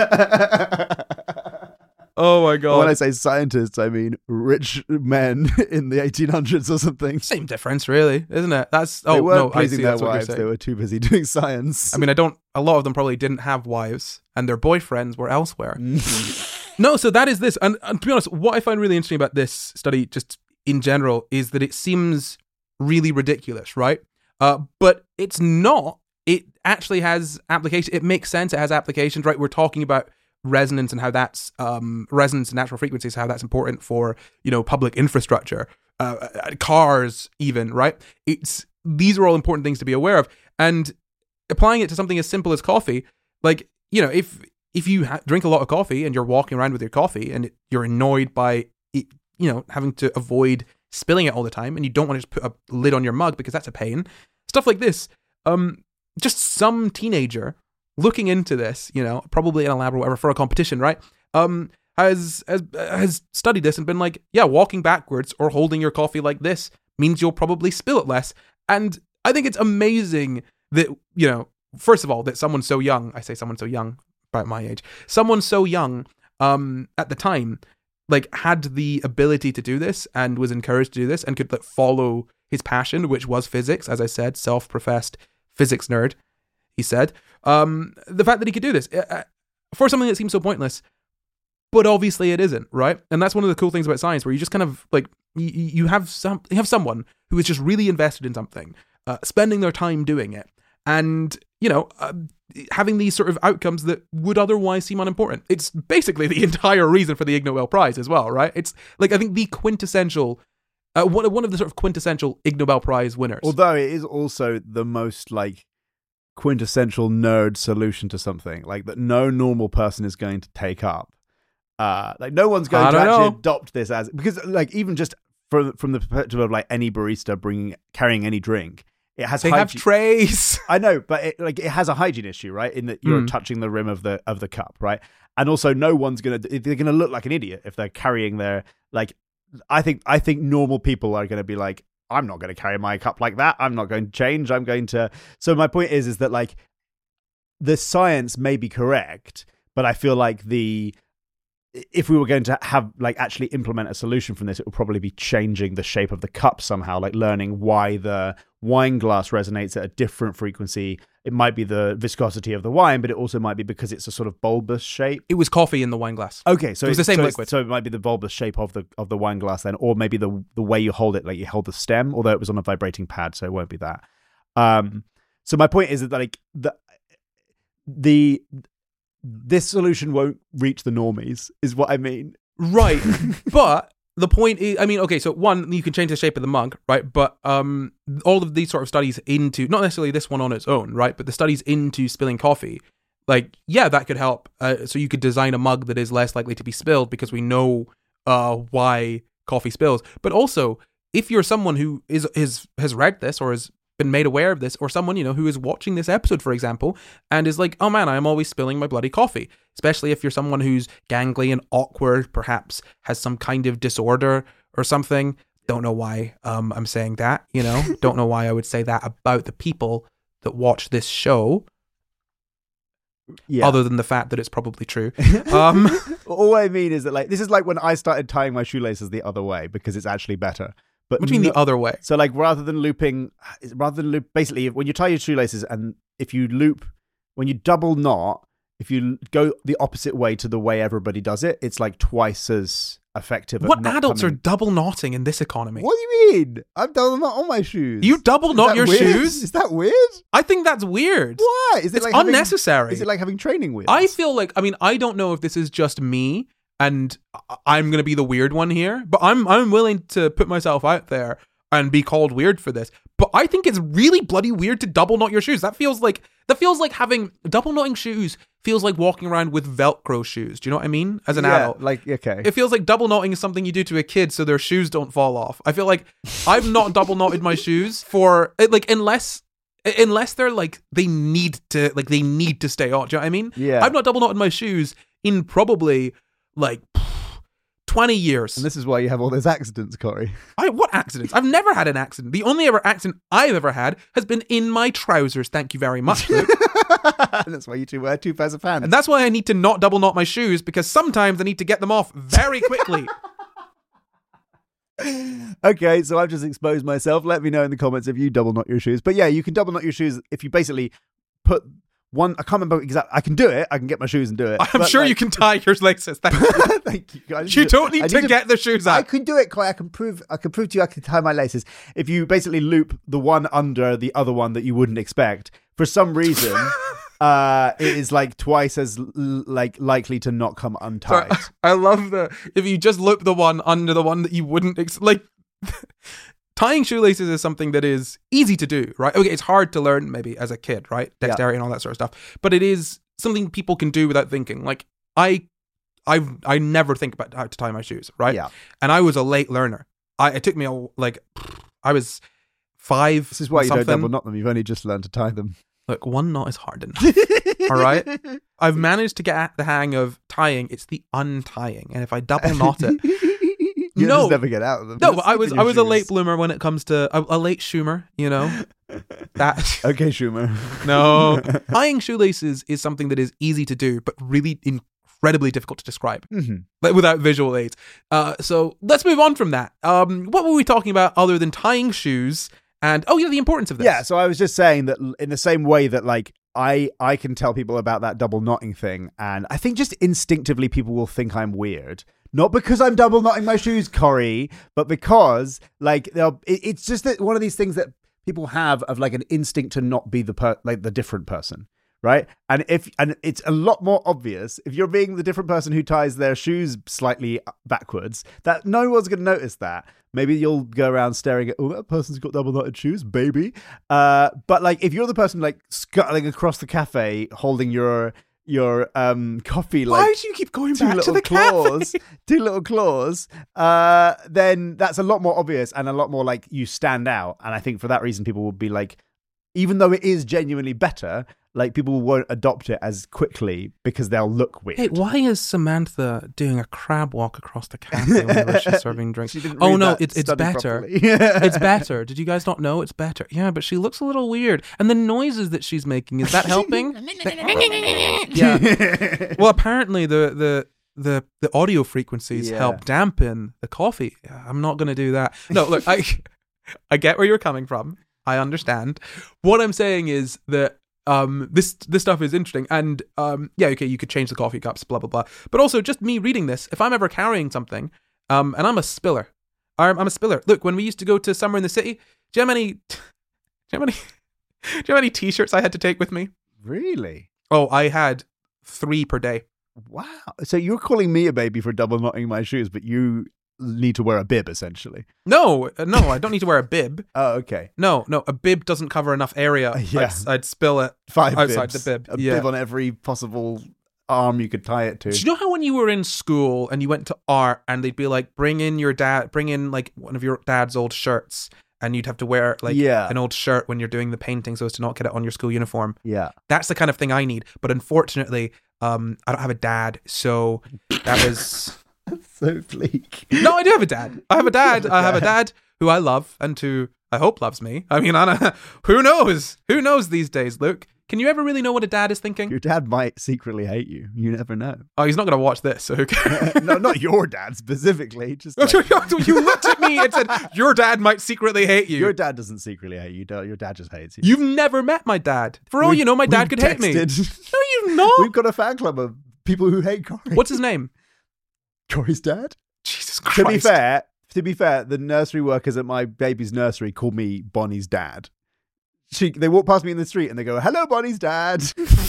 B: Oh my God.
C: When I say scientists, I mean rich men in the eighteen hundreds or something.
B: Same difference, really, isn't it? That's, oh
C: they weren't
B: no, I
C: pleasing
B: see,
C: their
B: that's what
C: wives.
B: you're
C: They
B: saying.
C: were too busy doing science.
B: I mean, I don't, a lot of them probably didn't have wives and their boyfriends were elsewhere. No, so that is this. And, and to be honest, what I find really interesting about this study, just in general, is that it seems really ridiculous, right? Uh, but it's not. It actually has application. It makes sense. It has applications, right? We're talking about resonance and how that's um, resonance and natural frequencies, how that's important for, you know, public infrastructure, uh, cars, even, right? It's these are all important things to be aware of, and applying it to something as simple as coffee, like, you know, if if you ha- drink a lot of coffee and you're walking around with your coffee and it, you're annoyed by it, you know, having to avoid spilling it all the time, and you don't want to just put a lid on your mug because that's a pain. Stuff like this. Um, just some teenager looking into this, you know, probably in a lab or whatever for a competition, right? Um, has has has studied this and been like, yeah, walking backwards or holding your coffee like this means you'll probably spill it less. And I think it's amazing that, you know, first of all, that someone so young, I say someone so young, about my age, someone so young, um, at the time, like had the ability to do this and was encouraged to do this and could like follow his passion, which was physics, as I said, self-professed physics nerd, he said. Um, the fact that he could do this, uh, for something that seems so pointless, but obviously it isn't, right? And that's one of the cool things about science, where you just kind of like you, you have some you have someone who is just really invested in something, uh, spending their time doing it, and you know, uh, having these sort of outcomes that would otherwise seem unimportant. It's basically the entire reason for the Ig Nobel Prize as well, right? It's like I think the quintessential, uh, one one of the sort of quintessential Ig Nobel Prize winners.
C: Although it is also the most like quintessential nerd solution to something like that no normal person is going to take up. Uh, like no one's going
B: I
C: to
B: don't
C: actually
B: know.
C: adopt this as, because like even just from from the perspective of like any barista bringing carrying any drink, it has
B: They
C: hygiene.
B: have trays.
C: I know, but it, like it has a hygiene issue, right? In that you're
B: Mm.
C: touching the rim of the of the cup, right? And also, no one's gonna they're gonna look like an idiot if they're carrying their like. I think I think normal people are gonna be like, I'm not gonna carry my cup like that. I'm not going to change. I'm going to. So my point is, is that like the science may be correct, but I feel like the if we were going to have like actually implement a solution from this, it would probably be changing the shape of the cup somehow, like learning why the wine glass resonates at a different frequency. It might be the viscosity of the wine, but it also might be because it's a sort of bulbous shape.
B: It was coffee in the wine glass.
C: Okay, so
B: It was the same
C: so
B: liquid.
C: So it might be the bulbous shape of the of the wine glass then, or maybe the the way you hold it, like you hold the stem, although it was on a vibrating pad, so it won't be that. Um, so my point is that like the the this solution won't reach the normies, is what I mean.
B: Right. But the point is, I mean, okay, so one, you can change the shape of the mug, right? But um, all of these sort of studies into, not necessarily this one on its own, right? But the studies into spilling coffee, like, yeah, that could help. Uh, so you could design a mug that is less likely to be spilled because we know uh, why coffee spills. But also, if you're someone who is, is has read this or has been made aware of this, or someone, you know, who is watching this episode, for example, and is like, oh man, I'm always spilling my bloody coffee. Especially if you're someone who's gangly and awkward, perhaps has some kind of disorder or something. Don't know why um, I'm saying that, you know? Don't know why I would say that about the people that watch this show.
C: Yeah.
B: Other than the fact that it's probably true. Um,
C: All I mean is that like this is like when I started tying my shoelaces the other way because it's actually better. But
B: what do you mean
C: no-
B: the other way?
C: So like rather than looping, rather than loop, basically when you tie your shoelaces and if you loop, when you double knot, if you go the opposite way to the way everybody does it, it's like twice as effective.
B: What
C: at not
B: adults are
C: coming-
B: double knotting in this economy?
C: What do you mean? I've double knot on my shoes.
B: You double
C: Is
B: knot
C: that
B: your
C: weird?
B: shoes?
C: Is that weird?
B: I think that's weird.
C: Why? Is it
B: It's
C: like having-
B: unnecessary.
C: is it like having training wheels?
B: I feel like, I mean, I don't know if this is just me and I- I'm going to be the weird one here, but I'm I'm willing to put myself out there and be called weird for this. But I think it's really bloody weird to double knot your shoes. That feels like that feels like having double knotting shoes feels like walking around with Velcro shoes. Do you know what I mean? As an
C: yeah,
B: adult.
C: like okay.
B: It feels like double knotting is something you do to a kid so their shoes don't fall off. I feel like I've not double knotted my shoes for like unless unless they're like they need to like they need to stay on. Do you know what I mean?
C: Yeah.
B: I've not double knotted my shoes in probably like twenty years.
C: And this is why you have all those accidents, Corey.
B: I what accidents? I've never had an accident. The only ever accident I've ever had has been in my trousers. Thank you very much, Luke.
C: That's why you two wear two pairs of pants.
B: And that's why I need to not double knot my shoes, because sometimes I need to get them off very quickly.
C: Okay, so I've just exposed myself. Let me know in the comments if you double knot your shoes. But yeah, you can double knot your shoes if you basically put one. I can't remember exactly. I can do it. I can get my shoes and do it.
B: I'm
C: But,
B: sure
C: like-
B: you can tie your laces. Thank you.
C: Thank you. I
B: You don't need
C: I
B: to get the shoes
C: I
B: out.
C: can do it, Corey. I can prove. I can prove to you. I can tie my laces. If you basically loop the one under the other one that you wouldn't expect, for some reason, uh, it is like twice as l- like likely to not come untied.
B: I love the if you just loop the one under the one that you wouldn't ex- like. Tying shoelaces is something that is easy to do, right? Okay, it's hard to learn maybe as a kid, right? Dexterity and all that sort of stuff. But it is something people can do without thinking. Like I, I, I never think about how to tie my shoes, right?
C: Yeah.
B: And I was a late learner. I it took me a, like, I was five.
C: This is why you
B: something.
C: don't double knot them. You've only just learned to tie them.
B: Look, one knot is hard enough. All right. I've managed to get at the hang of tying. It's the untying, and if I double knot it.
C: You
B: No.
C: just never get out of them.
B: No,
C: Just
B: but I
C: slip
B: was
C: in
B: I
C: your
B: was a
C: shoes.
B: late bloomer when it comes to a, a late Schumer, you know. That
C: Okay, Schumer.
B: no, tying shoelaces is something that is easy to do, but really incredibly difficult to describe,
C: hmm
B: like without visual aids. Uh, so let's move on from that. Um, what were we talking about other than tying shoes? And oh yeah, the importance of this.
C: Yeah, so I was just saying that l- in the same way that like I I can tell people about that double knotting thing, and I think just instinctively people will think I'm weird. Not because I'm double knotting my shoes, Corey, but because like they'll, it, it's just that one of these things that people have of like an instinct to not be the per, like the different person, right? And if and it's a lot more obvious if you're being the different person who ties their shoes slightly backwards, that no one's going to notice that. Maybe you'll go around staring at, oh, that person's got double knotted shoes, baby. Uh, but like if you're the person like scuttling across the cafe holding your your um coffee, like
B: why do you keep going
C: two
B: back to
C: little
B: the
C: claws,
B: cafe?
C: two little claws, uh, then that's a lot more obvious and a lot more like you stand out. And I think for that reason, people will be like, even though it is genuinely better, like people won't adopt it as quickly because they'll look weird.
B: Hey, why is Samantha doing a crab walk across the cafe whenever she's serving drinks?
C: She didn't
B: Oh
C: read
B: no,
C: that
B: it's it's
C: study
B: better.
C: properly.
B: It's better. Did you guys not know it's better? Yeah, but she looks a little weird. And the noises that she's making, is that helping? Yeah. Well, apparently the the the the audio frequencies
C: Yeah.
B: help dampen the coffee. I'm not going to do that. No, look, I I get where you're coming from. I understand. What I'm saying is that um this this stuff is interesting, and um yeah, okay, you could change the coffee cups, blah blah blah. But also, just me reading this, if I'm ever carrying something, um, and I'm a spiller, I'm, I'm a spiller. Look, when we used to go to Summer in the City, do you have any, do you have any, do you have any t-shirts I had to take with me?
C: Really?
B: Oh, I had three per day.
C: Wow. So you're calling me a baby for double knotting my shoes, but you need to wear a bib essentially.
B: No, uh, no, I don't need to wear a bib.
C: Oh, okay.
B: No, no, a bib doesn't cover enough area.
C: Yeah.
B: I'd, I'd spill it
C: Five
B: outside
C: bibs.
B: the bib.
C: A
B: Yeah.
C: bib on every possible arm you could tie it to.
B: Do you know how when you were in school and you went to art and they'd be like, bring in your dad, bring in like one of your dad's old shirts, and you'd have to wear like
C: Yeah.
B: an old shirt when you're doing the painting so as to not get it on your school uniform.
C: Yeah.
B: That's the kind of thing I need. But unfortunately, um, I don't have a dad, so that was...
C: So bleak.
B: No, I do have a dad. I have a dad. I have a dad who I love and who I hope loves me. I mean, Anna, who knows? Who knows these days, Luke? Can you ever really know what a dad is thinking?
C: Your dad might secretly hate you. You never know.
B: Oh, he's not going to watch this, so who cares?
C: No, not your dad specifically. Just like,
B: You looked at me and said, your dad might secretly hate you.
C: your dad doesn't secretly hate you. Your dad just hates you.
B: You've never met my dad. For all
C: We-
B: you know, my dad
C: we've
B: could hate me.
C: texted.
B: No, you've not.
C: We've got a fan club of people who hate Corey.
B: What's his name?
C: Corey's dad?
B: Jesus Christ.
C: To be fair, to be fair, the nursery workers at my baby's nursery call me Bonnie's dad. She, they walk past me in the street and they go, "Hello, Bonnie's dad."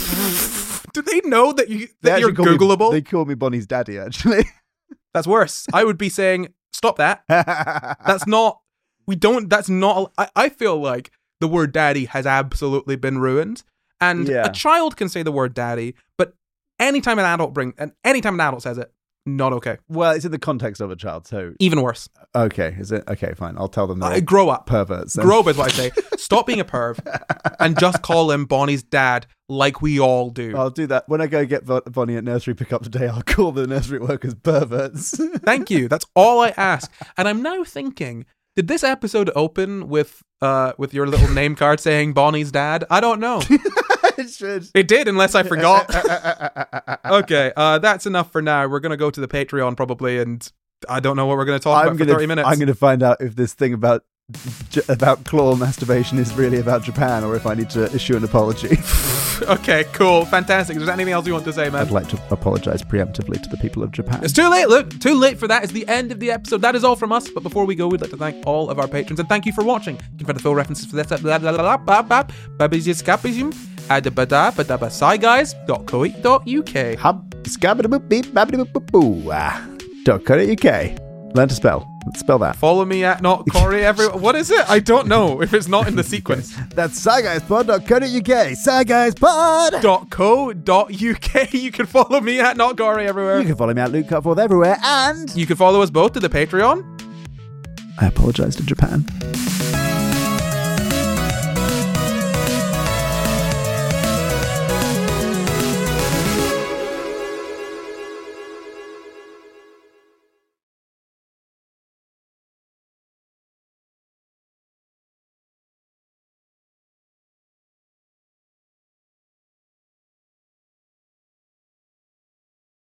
B: Do they know that, you,
C: They
B: that you're
C: actually call me-
B: Googleable?
C: they call me Bonnie's daddy, actually.
B: That's worse. I would be saying, stop that. That's not, we don't, that's not, I, I feel like the word daddy has absolutely been ruined. And
C: Yeah.
B: a child can say the word daddy, but anytime an adult bring, and anytime an adult says it, not okay.
C: Well, it's in the context of a child, so
B: Even worse.
C: okay. Is it okay? Fine, I'll tell them they're
B: Uh, grow up.
C: perverts. then.
B: Grow up is what I say. Stop being a perv and just call him Bonnie's dad like we all do.
C: I'll do that when I go get Bon- Bonnie at nursery pickup today. I'll call the nursery workers perverts.
B: Thank you. That's all I ask. And I'm now thinking, did this episode open with uh with your little name card saying Bonnie's dad? I don't know.
C: It should.
B: It did, unless I forgot. Okay, uh, that's enough for now. We're gonna go to the Patreon probably, and I don't know what we're gonna talk
C: I'm
B: about for
C: gonna,
B: thirty minutes.
C: I'm going to find out if this thing about J- about claw masturbation is really about Japan, or if I need to issue an apology.
B: Okay, cool, fantastic. Is there anything else you want to say, man?
C: I'd like to apologize preemptively to the people of Japan.
B: It's too late, look, too late for that. It's the end of the episode. That is all from us. But before we go, we'd like to thank all of our patrons and thank you for watching. You can find the full references for this at sciguys dot uk.
C: Hub scabba beep babba dot co dot uk. Learn to spell. Spell that.
B: Follow me at not Corey everyone. What is it? I don't know if it's not in the sequence.
C: That's sciguyspod dot co dot uk. Sciguyspod.
B: dot co dot uk. You can follow me at not Corey everywhere.
C: You can follow me at Luke Cutforth everywhere, and
B: You can follow us both to the Patreon.
C: I apologize to Japan.